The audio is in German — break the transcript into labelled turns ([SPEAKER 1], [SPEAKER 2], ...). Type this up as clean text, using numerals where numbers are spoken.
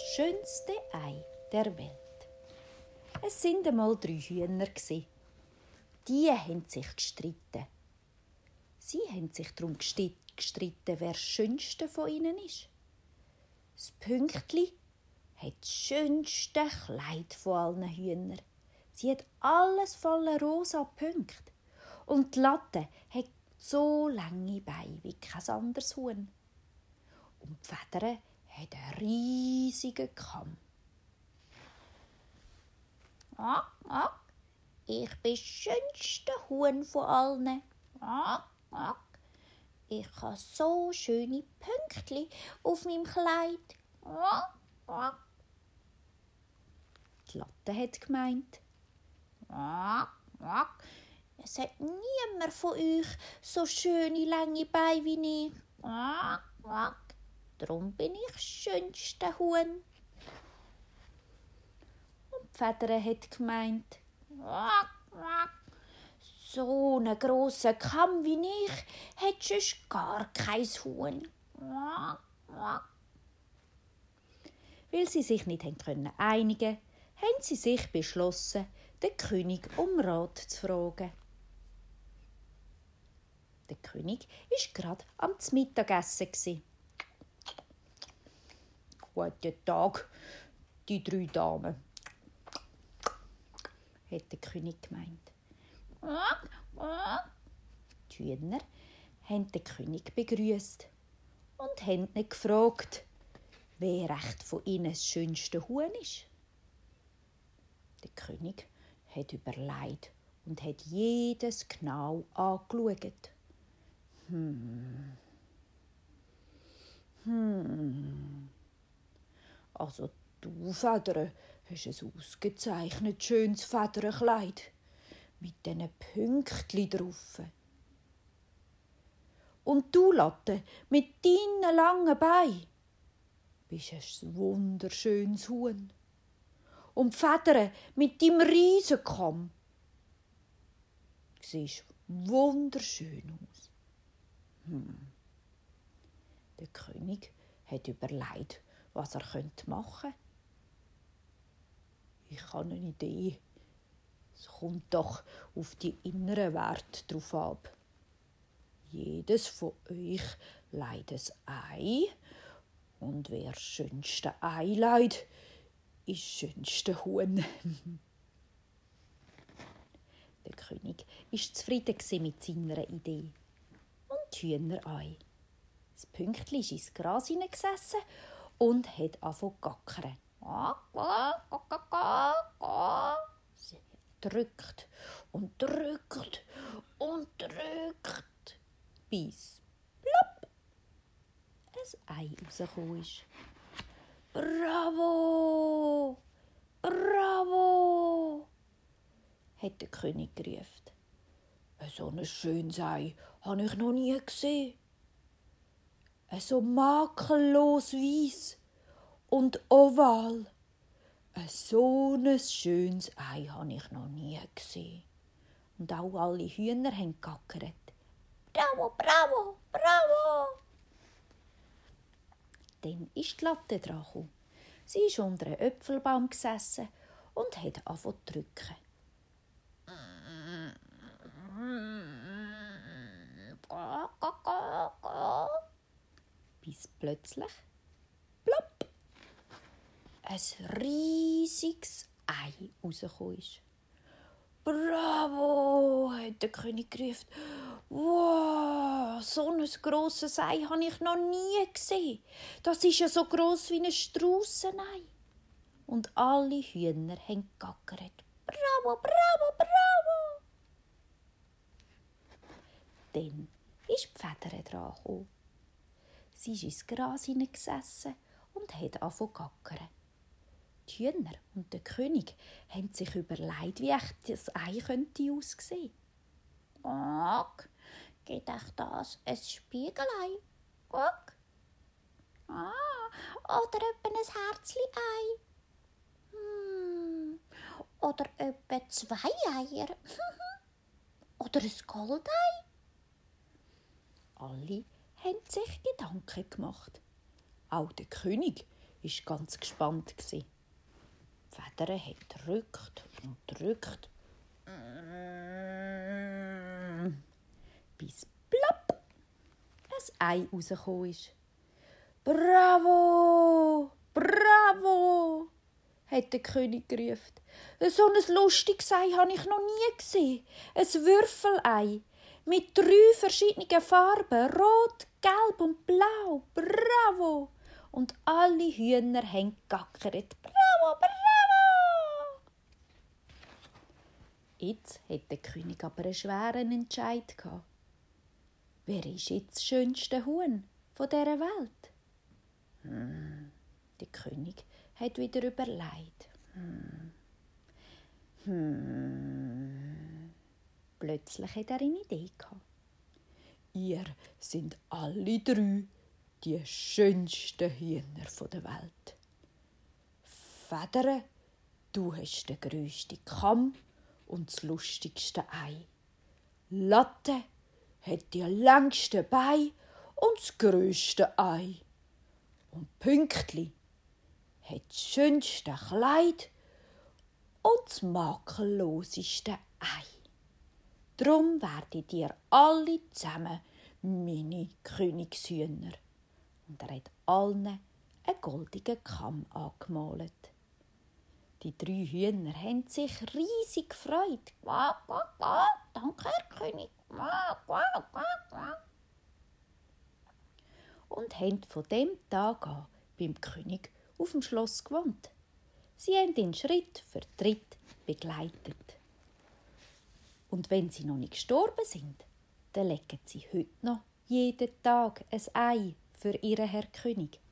[SPEAKER 1] schönste Ei der Welt. Es sind einmal 3 Hühner. Die haben sich gestritten. Sie haben sich darum gestritten, wer das Schönste von ihnen ist. Das Pünktli hat das schönste Kleid von allen Hühnern. Sie hat alles voller rosa Punkte. Und die Latte hat so lange Beine wie kein anderes Huhn. Und die Federn hat einen riesigen Kamm. Ich bin das schönste Huhn von allen. Ich habe so schöne Pünktchen auf meinem Kleid. Die Latte hat gemeint: Es hat niemand von euch so schöne lange Beine wie ich. Darum bin ich das schönste Huhn. Und die Federn hat gemeint: So einen grossen Kamm wie ich hat sonst gar kein Huhn. Weil sie sich nicht einigen konnten, haben sie sich beschlossen, den König um Rat zu fragen. Der König war gerade am Mittagessen. «Guten Tag, die 3 Damen», hat der König gemeint. Die Hühner haben den König begrüßt und haben ihn gefragt, wer recht von ihnen das schönste Huhn ist. Der König hat überlegt und hat jedes genau angeschaut. Also du, Federn, hast ein ausgezeichnet schönes Federnkleid mit diesen Pünktchen drauf. Und du, Latte, mit deinen langen Beinen, bist ein wunderschönes Huhn. Und die Federn mit deinem Riesenkamm, siehst wunderschön aus. Der König hat überlegt, was er machen könnte. Ich habe eine Idee. Es kommt doch auf die inneren Werte drauf ab. Jedes von euch leiht ein Ei. Und wer das schönste Ei leiht, ist das schönste Huhn. Der König war zufrieden mit seiner Idee. Und die Hühner auch. Das Pünktchen ist ins Gras hineingesessen und hat angefangen zu gackern. Sie drückt und drückt und drückt, bis plopp ein Ei rausgekommen ist. «Bravo! Bravo!» hat der König gerufen. «So ein schönes Ei habe ich noch nie gesehen. So makellos weiss und oval. So ein schönes Ei habe ich noch nie gesehen.» Und auch alle Hühner haben gegackert. «Bravo, bravo, bravo!» Dann ist die Latte dran gekommen. Sie ist unter einem Äpfelbaum gesessen und hat angefangen zu drücken. Bis plötzlich, plopp, ein riesiges Ei rausgekommen ist. «Bravo!» hat der König gerufen. «Wow, so ein grosses Ei habe ich noch nie gesehen. Das ist ja so gross wie ein Straussenei.» Und alle Hühner haben gegackert. «Bravo, bravo, bravo!» Dann ist die Federn dran gekommen. Sie ist ins Gras hineingesessen und hat angefangen zu gackern. Die Hühner und der König haben sich überlegt, wie echt das Ei könnte aussehen. «Geht euch das ein Spiegelei? Guck. Oder etwa ein Herzli-Ei? Oder etwa 2 Eier? Oder ein Goldei?» Alle haben sich Gedanken gemacht. Auch der König war ganz gespannt. Die Feder hat gedrückt und gedrückt, bis plopp ein Ei rausgekommen ist. «Bravo! Bravo!» hat der König gerufen. «So ein lustiges Ei habe ich noch nie gesehen. Ein Würfelei mit 3 verschiedenen Farben, rot, gelb und blau. Bravo!» Und alle Hühner haben gegackert. «Bravo, bravo!» Jetzt hat der König aber einen schweren Entscheid gehabt. Wer ist jetzt das schönste Huhn von dieser Welt? Der König hat wieder überlegt. Plötzlich hat er eine Idee gehabt. Ihr sind alle 3 die schönsten Hühner der Welt. Federn, du hast den grössten Kamm und das lustigste Ei. Latte hat die längsten Beine und das grösste Ei. Und Pünktli hat das schönste Kleid und das makelloseste Ei. Drum werdet ihr alle zusammen meine Königshühner. Und er hat allen einen goldenen Kamm angemalt. Die 3 Hühner haben sich riesig gefreut. «Quack, quack, quack, danke, Herr König!» «Quack, quack, quack, quack!» Und haben von dem Tag an beim König auf dem Schloss gewohnt. Sie haben ihn Schritt für Schritt begleitet. Und wenn sie noch nicht gestorben sind, dann legen sie heute noch jeden Tag ein Ei für ihren Herr König.